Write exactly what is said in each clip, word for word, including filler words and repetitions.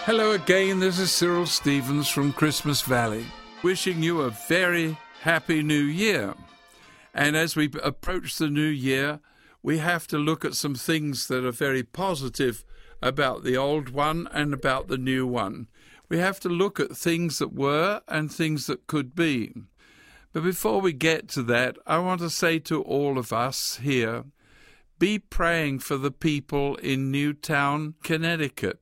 Hello again, this is Cyril Stevens from Christmas Valley, wishing you a very happy new year. And as we approach the new year, we have to look at some things that are very positive about the old one and about the new one. We have to look at things that were and things that could be. But before we get to that, I want to say to all of us here, be praying for the people in Newtown, Connecticut.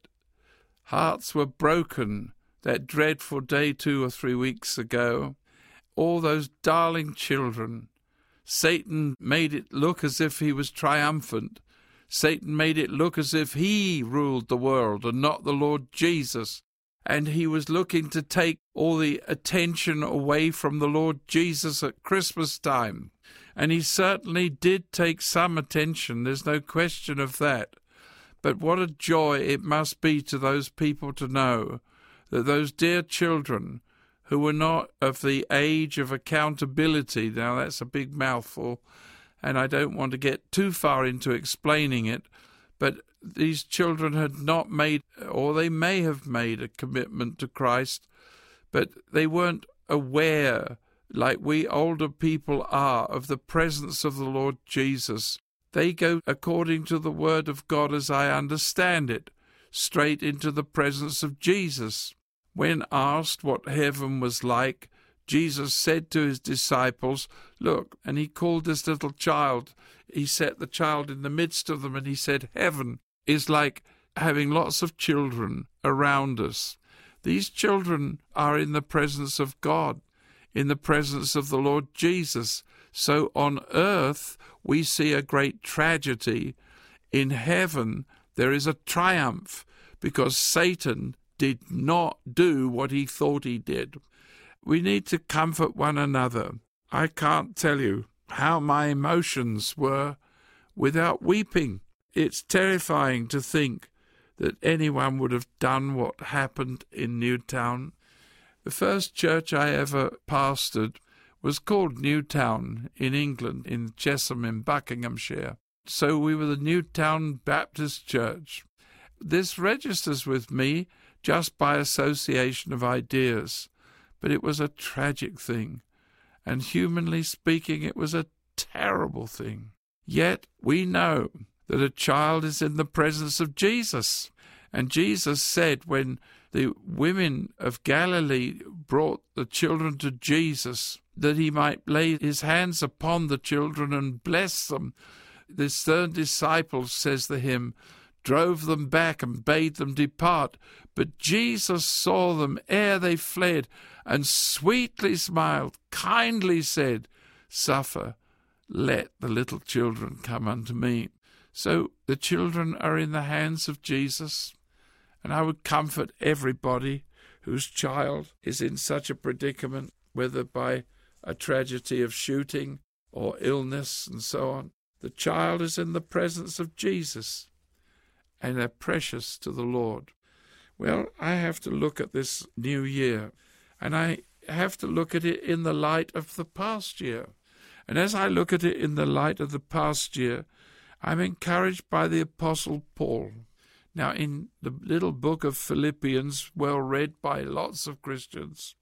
Hearts were broken that dreadful day two or three weeks ago. All those darling children. Satan made it look as if he was triumphant. Satan made it look as if he ruled the world and not the Lord Jesus. And he was looking to take all the attention away from the Lord Jesus at Christmas time. And he certainly did take some attention, there's no question of that. But what a joy it must be to those people to know that those dear children who were not of the age of accountability, now that's a big mouthful, and I don't want to get too far into explaining it, but these children had not made, or they may have made, a commitment to Christ, but they weren't aware, like we older people are, of the presence of the Lord Jesus. They go according to the word of God as I understand it, straight into the presence of Jesus. When asked what heaven was like, Jesus said to his disciples, look, and he called this little child, he set the child in the midst of them, and he said, heaven is like having lots of children around us. These children are in the presence of God, in the presence of the Lord Jesus. So on earth we see a great tragedy. In heaven there is a triumph because Satan did not do what he thought he did. We need to comfort one another. I can't tell you how my emotions were without weeping. It's terrifying to think that anyone would have done what happened in Newtown. The first church I ever pastored was called Newtown in England, in Chesham in Buckinghamshire. So we were the Newtown Baptist Church. This registers with me just by association of ideas, but it was a tragic thing, and humanly speaking, it was a terrible thing. Yet we know that a child is in the presence of Jesus, and Jesus said when the women of Galilee brought the children to Jesus, that he might lay his hands upon the children and bless them. The stern disciples, says the hymn, drove them back and bade them depart. But Jesus saw them ere they fled, and sweetly smiled, kindly said, suffer, let the little children come unto me. So the children are in the hands of Jesus, and I would comfort everybody whose child is in such a predicament, whether by a tragedy of shooting or illness and so on. The child is in the presence of Jesus, and they're precious to the Lord. Well, I have to look at this new year, and I have to look at it in the light of the past year. And as I look at it in the light of the past year, I'm encouraged by the Apostle Paul. Now, in the little book of Philippians, well read by lots of Christians,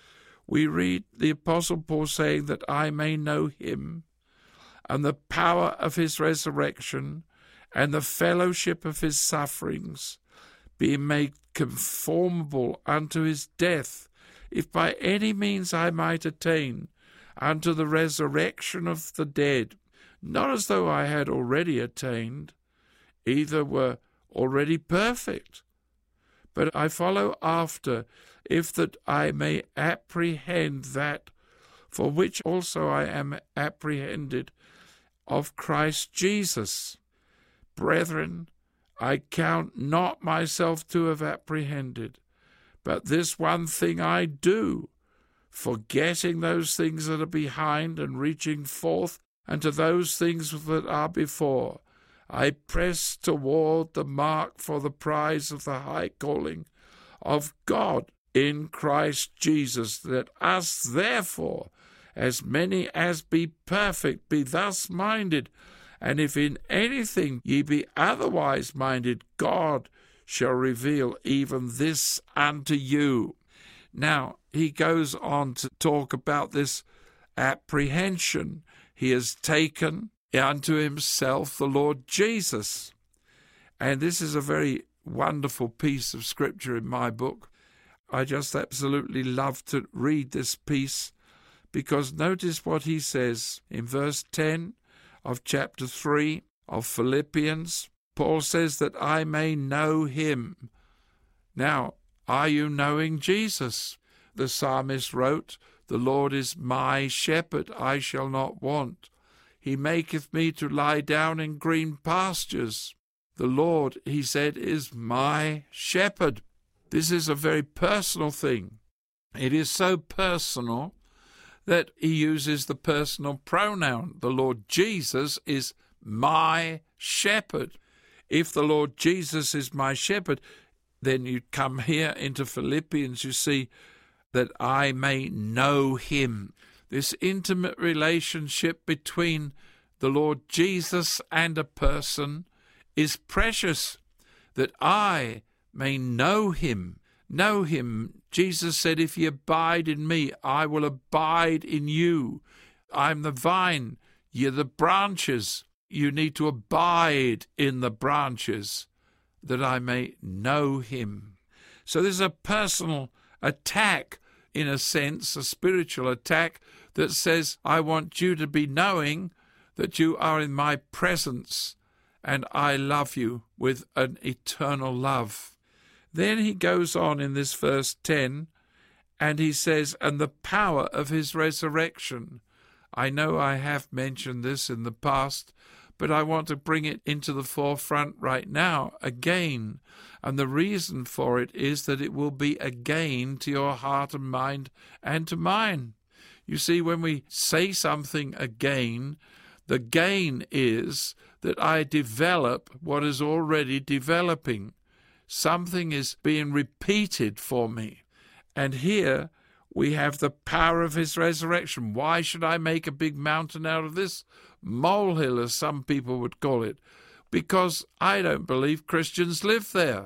we read the Apostle Paul saying that I may know him and the power of his resurrection and the fellowship of his sufferings, being made conformable unto his death, if by any means I might attain unto the resurrection of the dead, not as though I had already attained, either were already perfect, but I follow after, if that I may apprehend that for which also I am apprehended of Christ Jesus. Brethren, I count not myself to have apprehended, but this one thing I do, forgetting those things that are behind and reaching forth unto those things that are before, I press toward the mark for the prize of the high calling of God in Christ Jesus, that us therefore, as many as be perfect, be thus minded, and if in anything ye be otherwise minded, God shall reveal even this unto you. Now, he goes on to talk about this apprehension. He has taken unto himself the Lord Jesus. And this is a very wonderful piece of scripture in my book. I just absolutely love to read this piece, because notice what he says in verse ten of chapter three of Philippians. Paul says that I may know him. Now, are you knowing Jesus? The psalmist wrote, the Lord is my shepherd, I shall not want. He maketh me to lie down in green pastures. The Lord, he said, is my shepherd. This is a very personal thing. It is so personal that he uses the personal pronoun. The Lord Jesus is my shepherd. If the Lord Jesus is my shepherd, then you come here into Philippians, you see that I may know him. This intimate relationship between the Lord Jesus and a person is precious, that I may know him. Know him. Jesus said, if ye abide in me, I will abide in you. I'm the vine, you're the branches. You need to abide in the branches that I may know him. So there's a personal attack, in a sense, a spiritual attack that says, I want you to be knowing that you are in my presence and I love you with an eternal love. Then he goes on in this verse ten, and he says, and the power of his resurrection. I know I have mentioned this in the past, but I want to bring it into the forefront right now again. And the reason for it is that it will be a gain to your heart and mind and to mine. You see, when we say something again, the gain is that I develop what is already developing. Something is being repeated for me. And here we have the power of his resurrection. Why should I make a big mountain out of this? Molehill, as some people would call it. Because I don't believe Christians live there.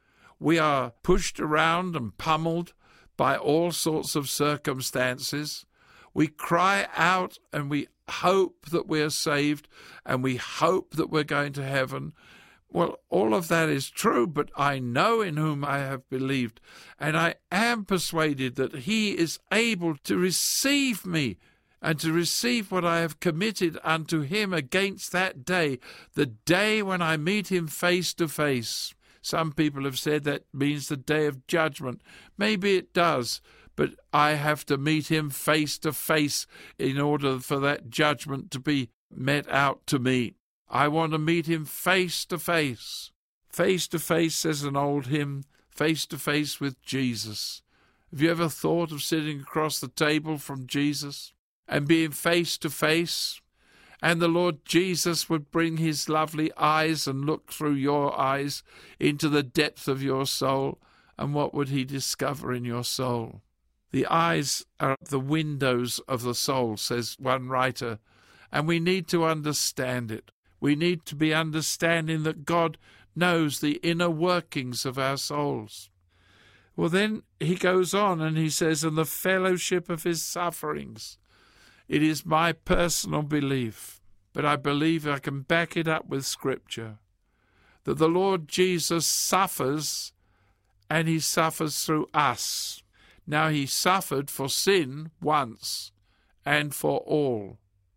We are pushed around and pummeled by all sorts of circumstances. We cry out and we hope that we are saved and we hope that we're going to heaven. Well, all of that is true, but I know in whom I have believed, and I am persuaded that he is able to receive me and to receive what I have committed unto him against that day, the day when I meet him face to face. Some people have said that means the day of judgment. Maybe it does, but I have to meet him face to face in order for that judgment to be met out to me. I want to meet him face to face. Face to face, says an old hymn, face to face with Jesus. Have you ever thought of sitting across the table from Jesus and being face to face? And the Lord Jesus would bring his lovely eyes and look through your eyes into the depth of your soul. And what would he discover in your soul? The eyes are the windows of the soul, says one writer, and we need to understand it. We need to be understanding that God knows the inner workings of our souls. Well, then he goes on and he says, and the fellowship of his sufferings. It is my personal belief, but I believe I can back it up with Scripture, that the Lord Jesus suffers, and he suffers through us. Now, he suffered for sin once and for all.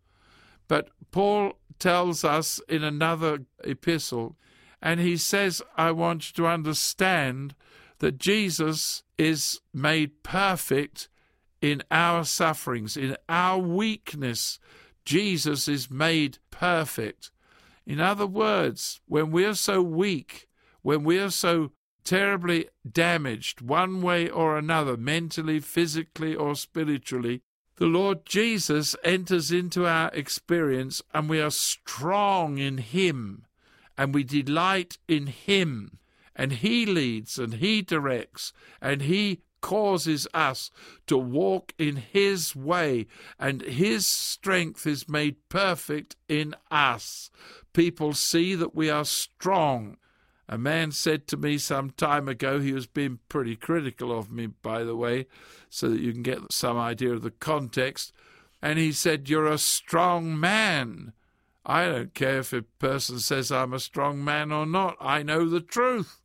But Paul tells us in another epistle, and he says, I want you to understand that Jesus is made perfect in our sufferings, in our weakness. Jesus is made perfect. In other words, when we are so weak, when we are so terribly damaged one way or another, mentally, physically, or spiritually, the Lord Jesus enters into our experience and we are strong in him and we delight in him, and he leads and he directs and he causes us to walk in his way, and his strength is made perfect in us. People see that we are strong A man said to me some time ago, he was being pretty critical of me, by the way, so that you can get some idea of the context, and he said, "You're a strong man." I don't care if a person says I'm a strong man or not. I know the truth.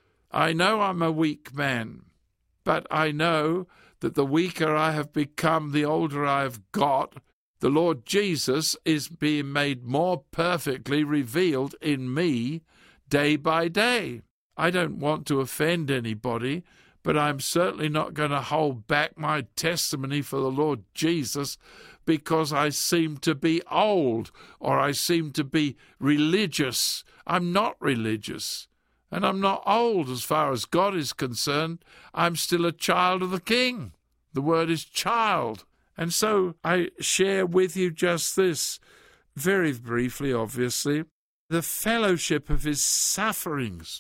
I know I'm a weak man, but I know that the weaker I have become, the older I have got, the Lord Jesus is being made more perfectly revealed in me day by day. I don't want to offend anybody, but I'm certainly not going to hold back my testimony for the Lord Jesus because I seem to be old or I seem to be religious. I'm not religious, and I'm not old as far as God is concerned. I'm still a child of the King. The word is child. And so I share with you just this, very briefly, obviously, the fellowship of his sufferings.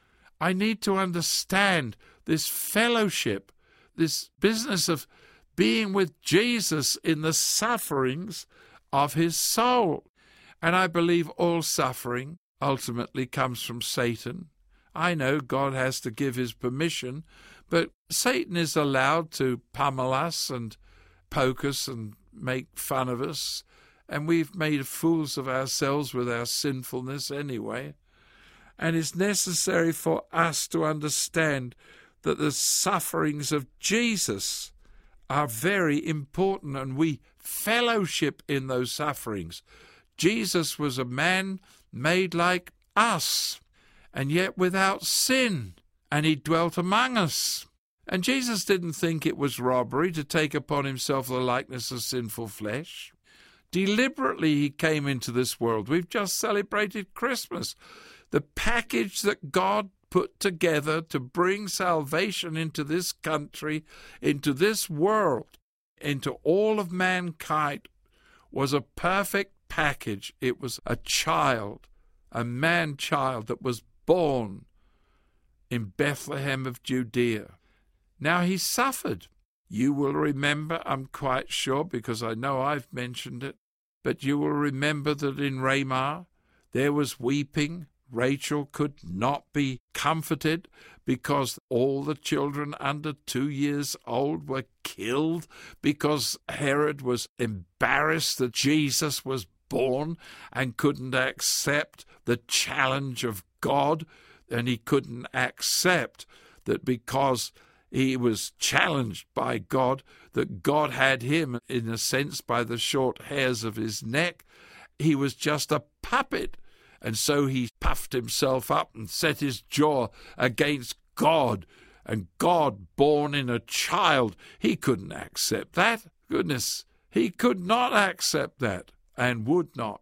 I need to understand this fellowship, this business of being with Jesus in the sufferings of his soul. And I believe all suffering ultimately comes from Satan. I know God has to give his permission, but Satan is allowed to pummel us and poke us and make fun of us, and we've made fools of ourselves with our sinfulness anyway. And it's necessary for us to understand that the sufferings of Jesus are very important, and we fellowship in those sufferings. Jesus was a man made like us, and yet without sin, and he dwelt among us. And Jesus didn't think it was robbery to take upon himself the likeness of sinful flesh. Deliberately he came into this world. We've just celebrated Christmas. The package that God put together to bring salvation into this country, into this world, into all of mankind, was a perfect package. It was a child, a man-child that was born in Bethlehem of Judea. Now he suffered. You will remember, I'm quite sure, because I know I've mentioned it, but you will remember that in Ramah there was weeping. Rachel could not be comforted because all the children under two years old were killed, because Herod was embarrassed that Jesus was born and couldn't accept the challenge of God, and he couldn't accept that because he was challenged by God, that God had him, in a sense, by the short hairs of his neck. He was just a puppet. And so he puffed himself up and set his jaw against God. And God born in a child, he couldn't accept that. Goodness, he could not accept that and would not.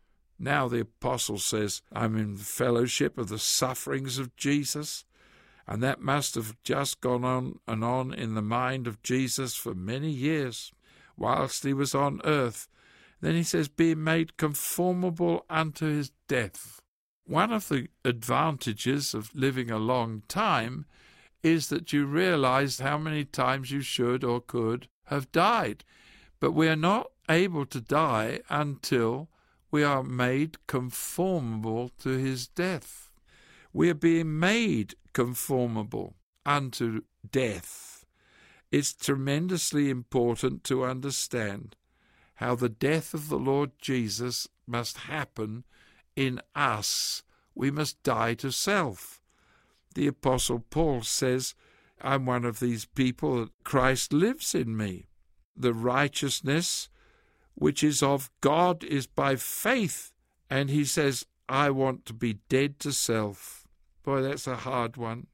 Now the apostle says, I'm in fellowship of the sufferings of Jesus. And that must have just gone on and on in the mind of Jesus for many years, whilst he was on earth. Then he says, being made conformable unto his death. One of the advantages of living a long time is that you realize how many times you should or could have died. But we are not able to die until we are made conformable to his death. We are being made conformable unto death. It's tremendously important to understand how the death of the Lord Jesus must happen in us. We must die to self. The Apostle Paul says, I'm one of these people that Christ lives in me. The righteousness which is of God is by faith. And he says, I want to be dead to self. Boy, that's a hard one.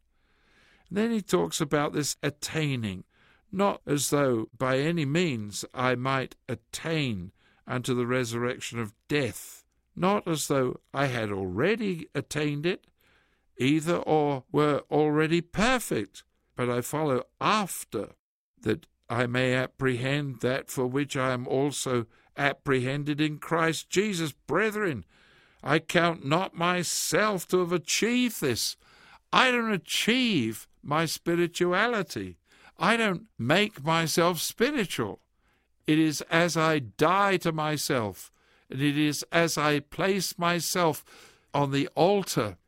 And then he talks about this attaining, not as though by any means I might attain unto the resurrection of death, not as though I had already attained it, either or were already perfect, but I follow after, that I may apprehend that for which I am also apprehended in Christ Jesus. Brethren, I count not myself to have achieved this. I don't achieve my spirituality. I don't make myself spiritual. It is as I die to myself, and it is as I place myself on the altar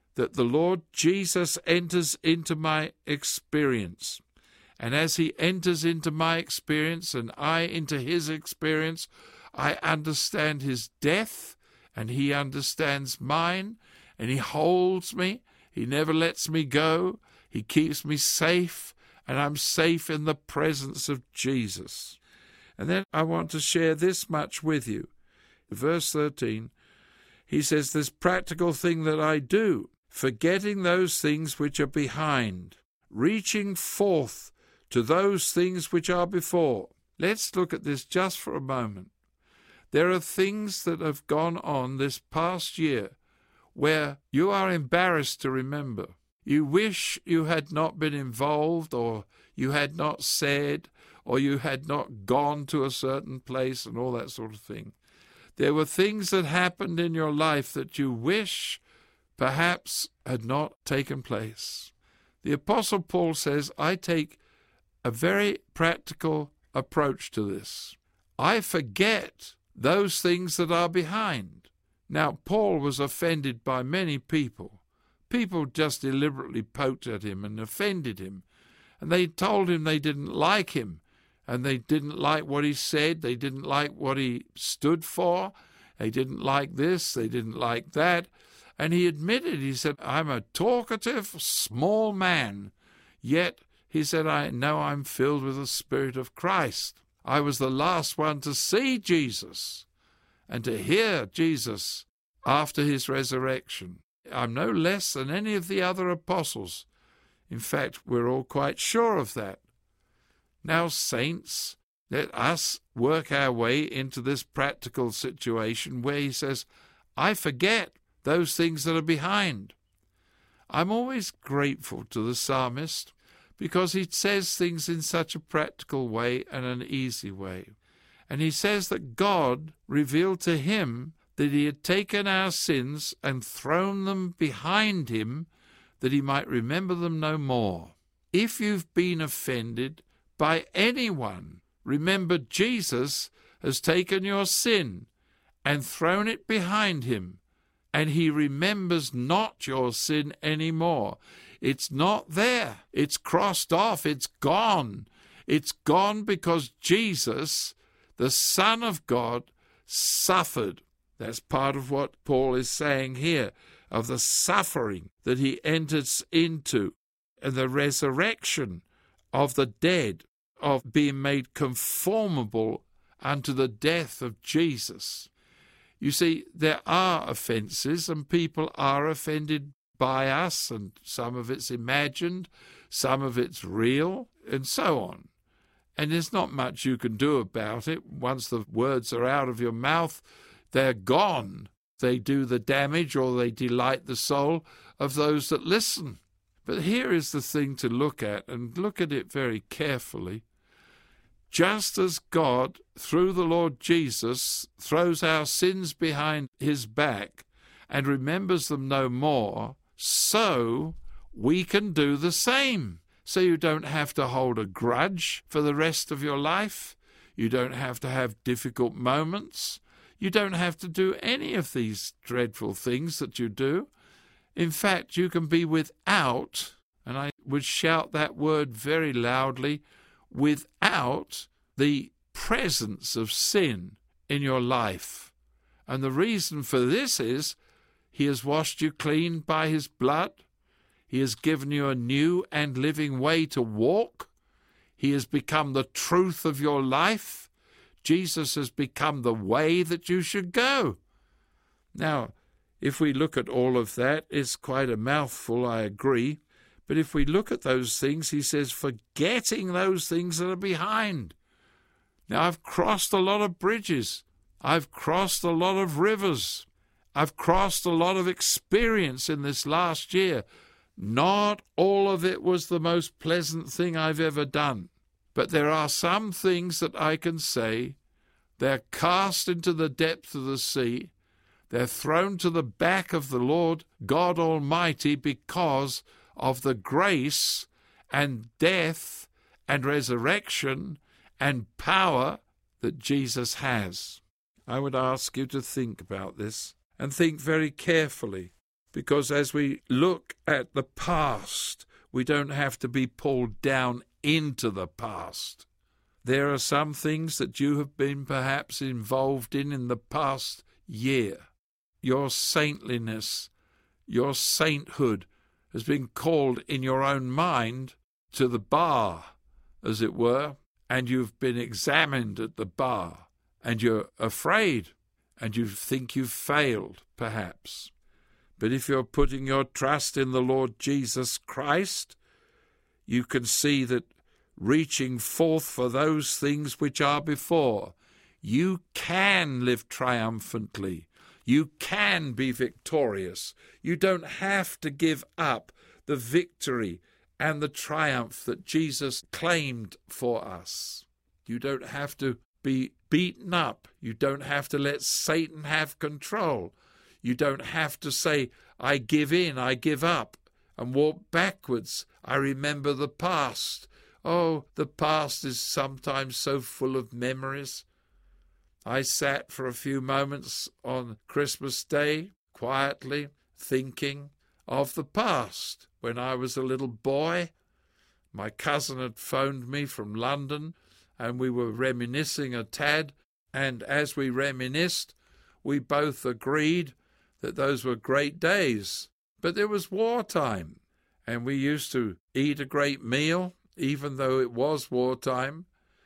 that the Lord Jesus enters into my experience. And as he enters into my experience and I into his experience, I understand his death and he understands mine, and he holds me. He never lets me go. He keeps me safe, and I'm safe in the presence of Jesus. And then I want to share this much with you. Verse thirteen, he says, this practical thing that I do, forgetting those things which are behind, reaching forth to those things which are before. Let's look at this just for a moment. There are things that have gone on this past year where you are embarrassed to remember. You wish you had not been involved, or you had not said, or you had not gone to a certain place and all that sort of thing. There were things that happened in your life that you wish perhaps had not taken place. The Apostle Paul says, I take a very practical approach to this. I forget those things that are behind. Now, Paul was offended by many people. People just deliberately poked at him and offended him. And they told him they didn't like him. And they didn't like what he said. They didn't like what he stood for. They didn't like this. They didn't like that. And he admitted, he said, I'm a talkative, small man. Yet, he said, I know I'm filled with the Spirit of Christ. I was the last one to see Jesus and to hear Jesus after his resurrection. I'm no less than any of the other apostles. In fact, we're all quite sure of that. Now, saints, let us work our way into this practical situation where he says, I forget those things that are behind. I'm always grateful to the psalmist because he says things in such a practical way and an easy way. And he says that God revealed to him that he had taken our sins and thrown them behind him, that he might remember them no more. If you've been offended by anyone, remember Jesus has taken your sin and thrown it behind him, and he remembers not your sin anymore. It's not there. It's crossed off. It's gone. It's gone because Jesus, the Son of God, suffered. That's part of what Paul is saying here, of the suffering that he enters into, and the resurrection of the dead, of being made conformable unto the death of Jesus. You see, there are offences, and people are offended by us, and some of it's imagined, some of it's real, and so on. And there's not much you can do about it. Once the words are out of your mouth, they're gone. They do the damage, or they delight the soul of those that listen. But here is the thing to look at, and look at it very carefully. Just as God, through the Lord Jesus, throws our sins behind his back and remembers them no more, so we can do the same. So you don't have to hold a grudge for the rest of your life. You don't have to have difficult moments. You don't have to do any of these dreadful things that you do. In fact, you can be without, and I would shout that word very loudly, without the presence of sin in your life. And the reason for this is he has washed you clean by his blood. He has given you a new and living way to walk. He has become the truth of your life. Jesus has become the way that you should go. Now, if we look at all of that, it's quite a mouthful, I agree. But if we look at those things, he says, forgetting those things that are behind. Now, I've crossed a lot of bridges. I've crossed a lot of rivers. I've crossed a lot of experience in this last year. Not all of it was the most pleasant thing I've ever done. But there are some things that I can say, they're cast into the depth of the sea. They're thrown to the back of the Lord God Almighty because of the grace and death and resurrection and power that Jesus has. I would ask you to think about this and think very carefully. Because as we look at the past, we don't have to be pulled down into the past. There are some things that you have been perhaps involved in in the past year. Your saintliness, your sainthood has been called in your own mind to the bar, as it were, and you've been examined at the bar, and you're afraid, and you think you've failed, perhaps. But if you're putting your trust in the Lord Jesus Christ, you can see that reaching forth for those things which are before, you can live triumphantly. You can be victorious. You don't have to give up the victory and the triumph that Jesus claimed for us. You don't have to be beaten up. You don't have to let Satan have control. You don't have to say, I give in, I give up, and walk backwards. I remember the past. Oh, the past is sometimes so full of memories. I sat for a few moments on Christmas Day, quietly thinking of the past. When I was a little boy, my cousin had phoned me from London, and we were reminiscing a tad, and as we reminisced, we both agreed that those were great days. But there was wartime, and we used to eat a great meal, even though it was wartime.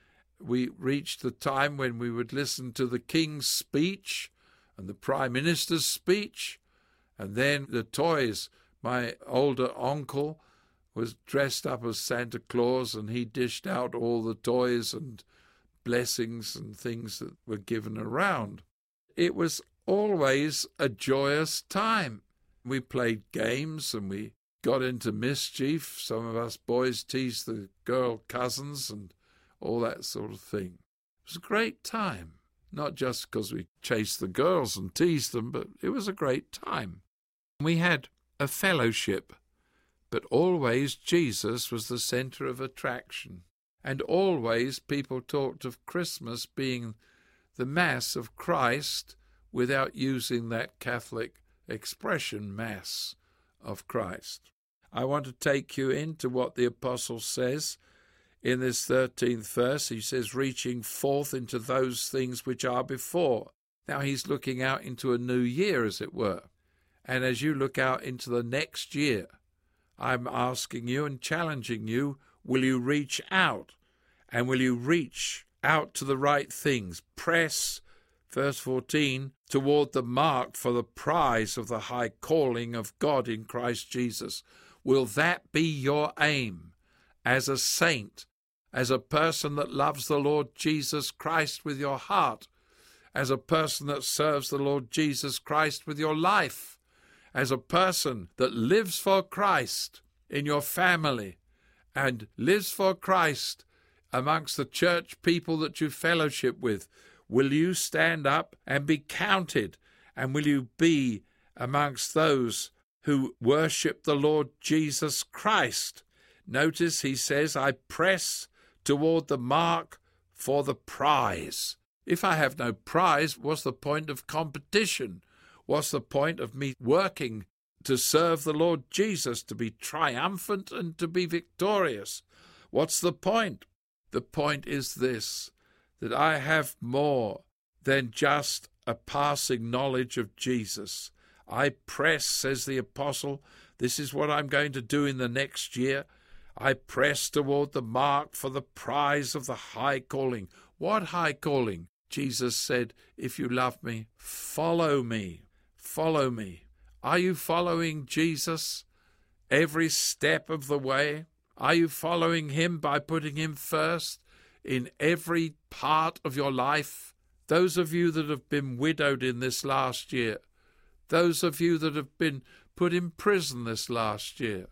We reached the time when we would listen to the King's speech and the Prime Minister's speech, and then the toys. My older uncle was dressed up as Santa Claus, and he dished out all the toys and blessings and things that were given around. It was always a joyous time. We played games and we got into mischief. Some of us boys teased the girl cousins and all that sort of thing. It was a great time, not just because we chased the girls and teased them, but it was a great time. We had a fellowship, but always Jesus was the centre of attraction, and always people talked of Christmas being the Mass of Christ without using that Catholic expression, Mass of Christ. I want to take you into what the Apostle says in this thirteenth verse. He says, reaching forth into those things which are before. Now he's looking out into a new year, as it were. And as you look out into the next year, I'm asking you and challenging you, will you reach out? And will you reach out to the right things? Press, verse fourteen, toward the mark for the prize of the high calling of God in Christ Jesus. Will that be your aim as a saint, as a person that loves the Lord Jesus Christ with your heart, as a person that serves the Lord Jesus Christ with your life, as a person that lives for Christ in your family and lives for Christ amongst the church people that you fellowship with? Will you stand up and be counted? And will you be amongst those who worship the Lord Jesus Christ? Notice he says, I press toward the mark for the prize. If I have no prize, what's the point of competition? What's the point of me working to serve the Lord Jesus, to be triumphant and to be victorious? What's the point? The point is this, that I have more than just a passing knowledge of Jesus. I press, says the apostle, this is what I'm going to do in the next year. I press toward the mark for the prize of the high calling. What high calling? Jesus said, if you love me, follow me. Follow me. Are you following Jesus every step of the way? Are you following him by putting him first in every part of your life? Those of you that have been widowed in this last year, those of you that have been put in prison this last year,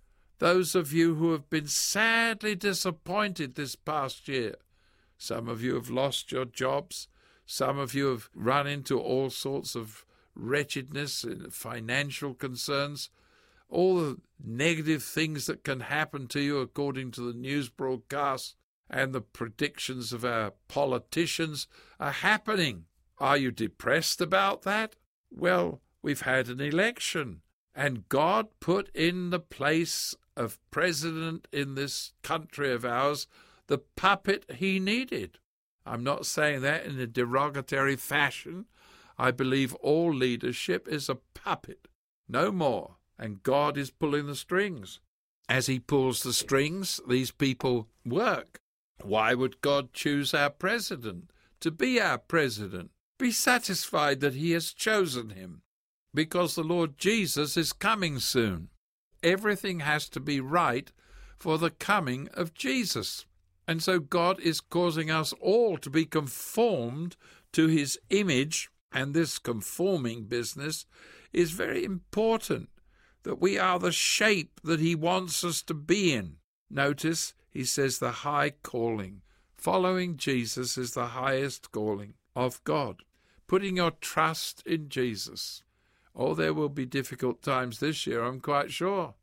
those of you who have been sadly disappointed this past year, some of you have lost your jobs, some of you have run into all sorts of wretchedness and financial concerns, all the negative things that can happen to you according to the news broadcasts and the predictions of our politicians are happening. Are you depressed about that? Well, we've had an election, And God put in the place of president in this country of ours the puppet he needed. I'm not saying that in a derogatory fashion. I believe all leadership is a puppet, no more, and God is pulling the strings. As he pulls the strings, these people work. Why would God choose our president to be our president? Be satisfied that he has chosen him, because the Lord Jesus is coming soon. Everything has to be right for the coming of Jesus. And so God is causing us all to be conformed to his image, and this conforming business is very important, that we are the shape that he wants us to be in. Notice, he says the high calling. Following Jesus is the highest calling of God. Putting your trust in Jesus. Oh, there will be difficult times this year, I'm quite sure.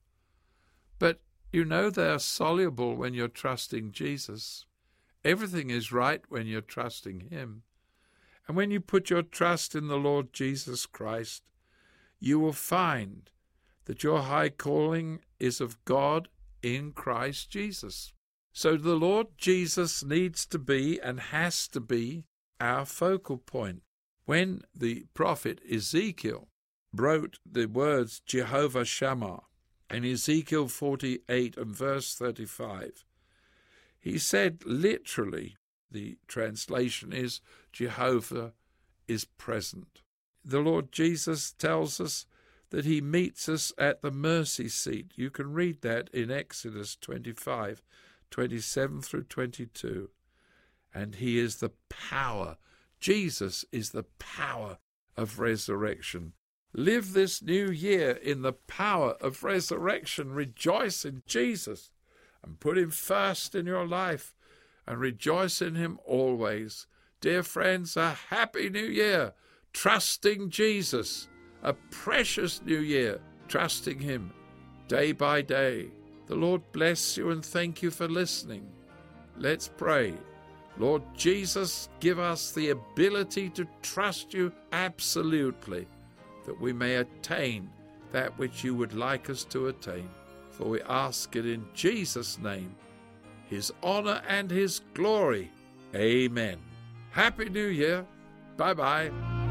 But you know they are soluble when you're trusting Jesus. Everything is right when you're trusting him. And when you put your trust in the Lord Jesus Christ, you will find that your high calling is of God in Christ Jesus. So the Lord Jesus needs to be and has to be our focal point. When the prophet Ezekiel wrote the words Jehovah Shammah in Ezekiel forty-eight and verse thirty-five, he said literally, the translation is Jehovah is present. The Lord Jesus tells us that he meets us at the mercy seat. You can read that in Exodus twenty-five, twenty-seven through twenty-two. And he is the power. Jesus is the power of resurrection. Live this new year in the power of resurrection. Rejoice in Jesus and put him first in your life and rejoice in him always. Dear friends, a happy new year, trusting Jesus. A precious new year, trusting him day by day. The Lord bless you and thank you for listening. Let's pray. Lord Jesus, give us the ability to trust you absolutely, that we may attain that which you would like us to attain. For we ask it in Jesus' name, his honor and his glory. Amen. Happy New Year. Bye-bye.